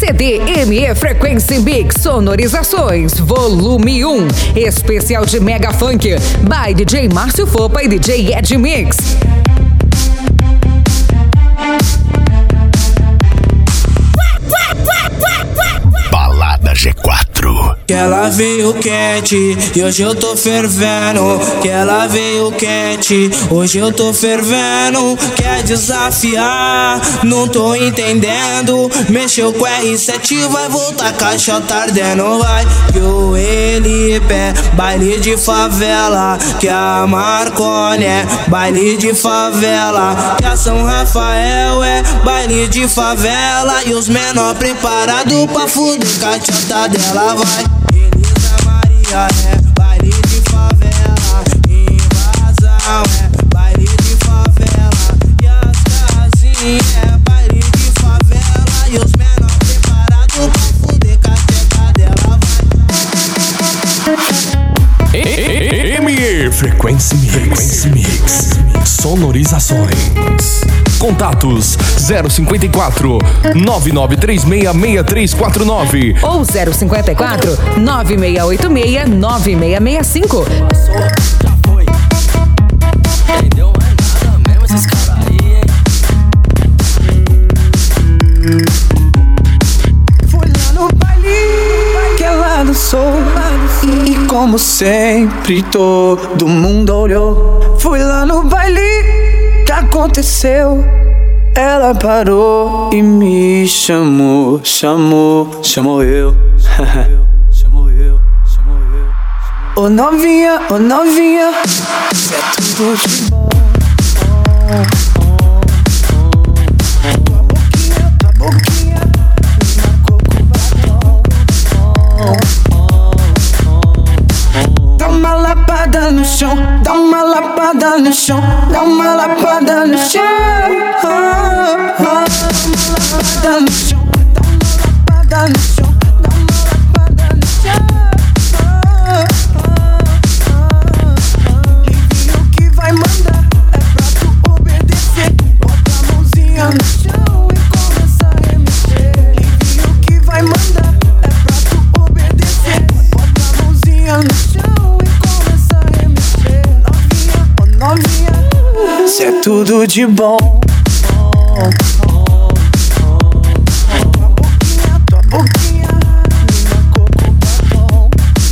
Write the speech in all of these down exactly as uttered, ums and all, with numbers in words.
C D M E Frequency Mix Sonorizações Volume um, especial de Mega Funk by D J Márcio Fopa e D J Ed Mix. Balada G quatro. Que ela veio quente e hoje eu tô fervendo. Que ela veio quente, hoje eu tô fervendo. Quer desafiar, não tô entendendo. Mexeu com R sete, vai voltar caixa tardendo. Vai que o Elipe é baile de favela. Que a Marconi é baile de favela. Que a São Rafael é baile de favela. E os menor preparados pra fuder caixa dela. Vai Elisa Maria é baile de favela. Invasão é baile de favela. E as casinhas é baile de favela. E os menor preparados pra fuder cacheta dela. Vai M E Frequency Mix. Mix. Sonorizações. Contatos zero cinquenta e quatro, nove nove três seis, seis três quatro nove ou zero cinquenta e quatro, nove seis oito seis, nove seis seis cinco. Já foi. Entendeu mais nada mesmo esses caras aí, hein? Fui lá no baile que ela dançou. E como sempre todo mundo olhou. Fui lá no baile que aconteceu. Ela parou e me chamou, chamou, chamou eu. Chamou eu, chamou eu. Ô novinha, ô novinha, é tudo de bom. Tua boquinha, tua boquinha, me marcou com batom. Dá uma lapada no chão, dá uma lapada no chão, dá uma lapada no chão. Dá uma lapada no chão, dá uma lapada no chão, dá uma lapada no chão. Livinho que vai mandar é pra tu obedecer. Bota a mãozinha no chão e começa a remexer. Livinho que vai mandar é pra tu obedecer. Bota a mãozinha no chão e começa a remexer. Novinha, oh novinha, cê é tudo de bom. Tua boquinha me marcou com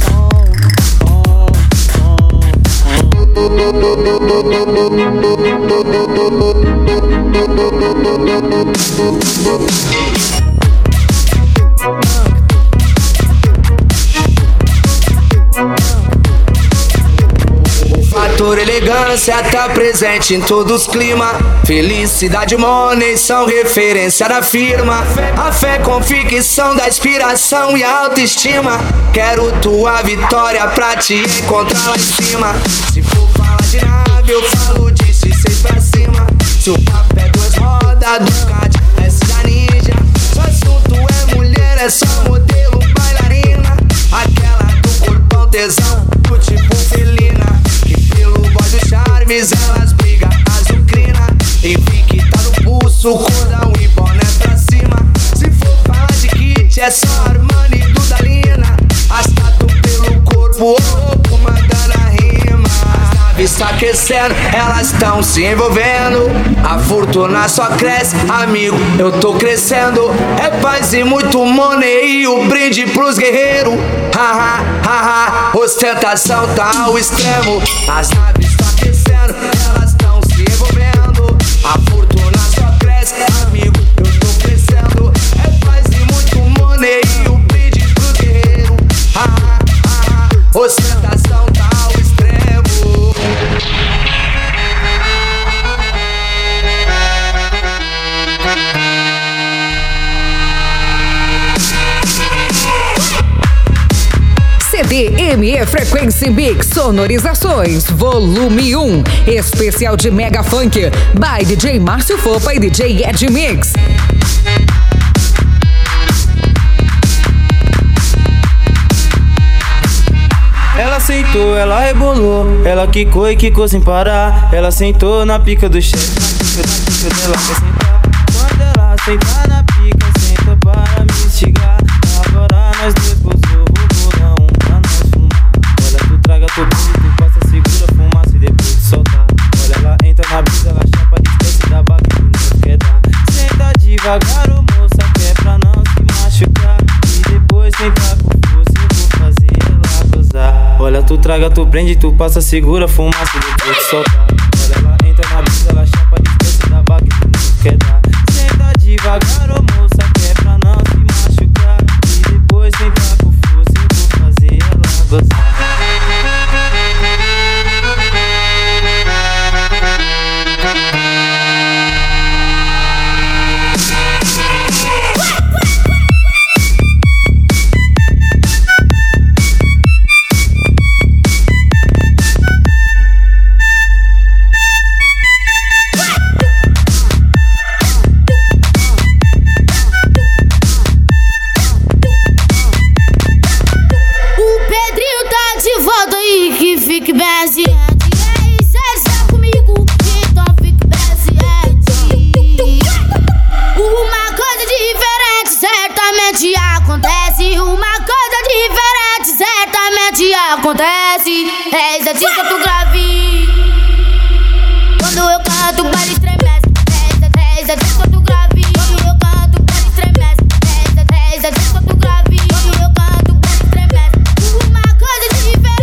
Fator elegância tá presente em todos os climas. Felicidade e money são referência da firma. A fé, convicção da inspiração e autoestima. Quero tua vitória pra te encontrar lá em cima. Se for falar de nave, eu falo de C seis pra cima. Se o papo é duas rodas, Ducati, S da Ninja. Se o assunto é mulher, é só modelo, bailarina. Aquela do corpão tesão, do tipo felina. Que pelo boy do Charmes elas brigam azucrina. Invicta no pulso, cordão e boné pra cima. Se for falar de kit, é só Armani e Dudalina. As tatu pelo corpo, oh, mandando a rima. As naves tá aquecendo, elas tão se envolvendo. A fortuna só cresce, amigo, eu tô crescendo. É paz e muito money e o brinde pros guerreiros. Haha, haha, ostentação tá ao extremo. As naves tá aquecendo, elas tão se envolvendo. A fortuna só cresce, amigo, eu tô crescendo. É paz e muito money e o brinde pros guerreiros. Haha, haha, ostentação tá ao extremo. C D M E Frequency Mix Sonorizações Volume um, especial de Mega Funk by D J Márcio Fopa e D J Ed Mix. Ela aceitou, ela rebolou, ela quicou e quicou sem parar. Ela sentou na pica do chefe, na pica, na pica dela quer sentar. Quando ela sentar na pica, senta para me esticar. traga, tu prende, tu passa, segura, fumaça, depois tu solta. Quando ela entra na brisa, ela chapa de esquece da baga e tu não quer dar. Senta devagar, ô moça, que é pra não se machucar. E depois senta com força, eu vou fazer ela gozar. Fique bem ciente, ei, sério, está comigo, então fique bem ciente. Uma coisa diferente certamente acontece. Uma coisa diferente certamente acontece. Eis a dica do grave. Quando eu canto, o baile estremece. Eis a dica do grave. Quando eu canto, o baile estremece. Eis a dica do grave. Quando eu canto, o baile estremece. Uma coisa diferente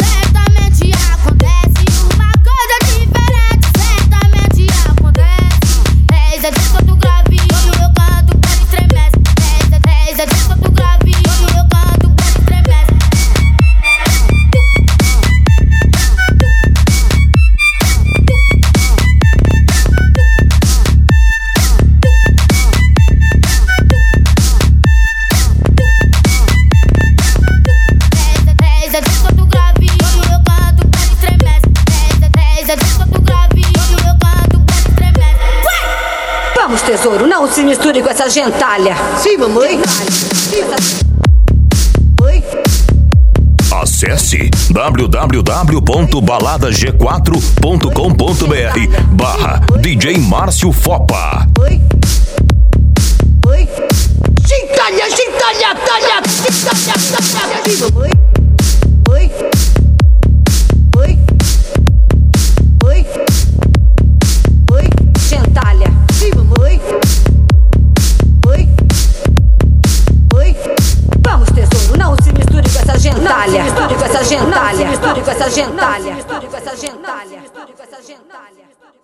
tesouro, não se misture com essa gentalha. Sim, mamãe. Oi? Acesse w w w ponto balada g quatro ponto com ponto b r barra D J Márcio Fopa. Oi? Oi? Gentalha, gentalha, talha, gentalha, talha. Sim, mamãe. Oi? Oi? Oi? Oi? Gentalha. Sim, mamãe. Oi? Oi? Vamos, tesouro, não se misture com essa gentalha. Não se misture com essa gentalha. Não se misture com essa gentalha. Não se misture com essa gentalha.